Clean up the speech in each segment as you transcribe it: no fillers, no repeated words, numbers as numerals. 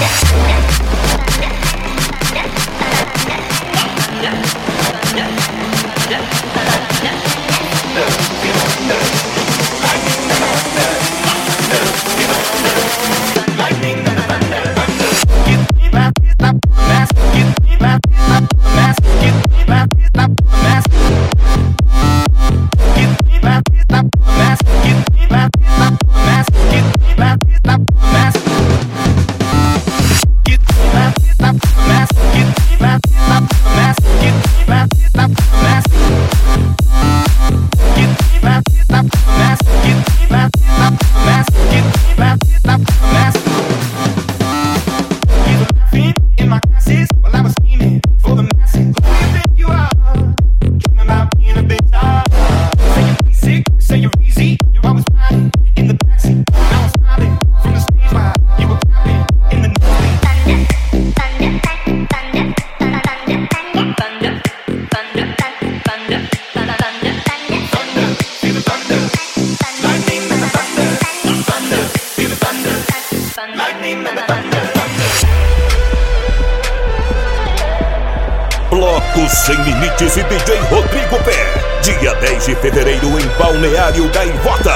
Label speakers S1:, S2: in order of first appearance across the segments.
S1: Bloco Sem Limites e DJ Rodrigo Pé. Dia 10 de fevereiro em Balneário Gaivota.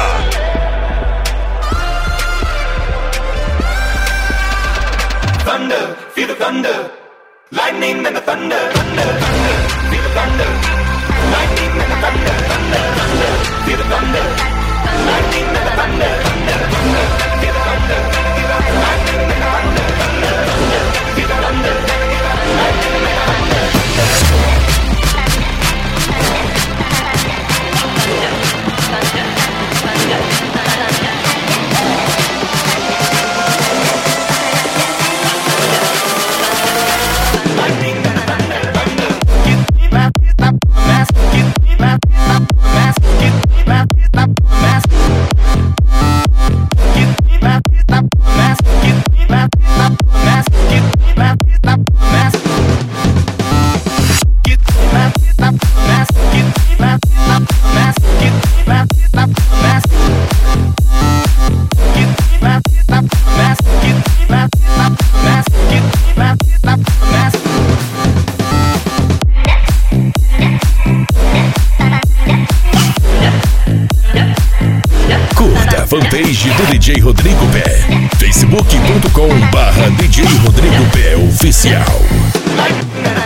S2: Thunder, feel the thunder, lightning and the thunder, thunder, thunder, feel the thunder, lightning and the thunder, thunder, thunder, feel the thunder, lightning and the thunder, thunder, thunder, feel the thunder, lightning and the thunder, thunder, thunder, feel the thunder, lightning and the thunder,
S1: Fanpage do DJ Rodrigo Pé. Facebook.com/DJ Rodrigo Pé Oficial.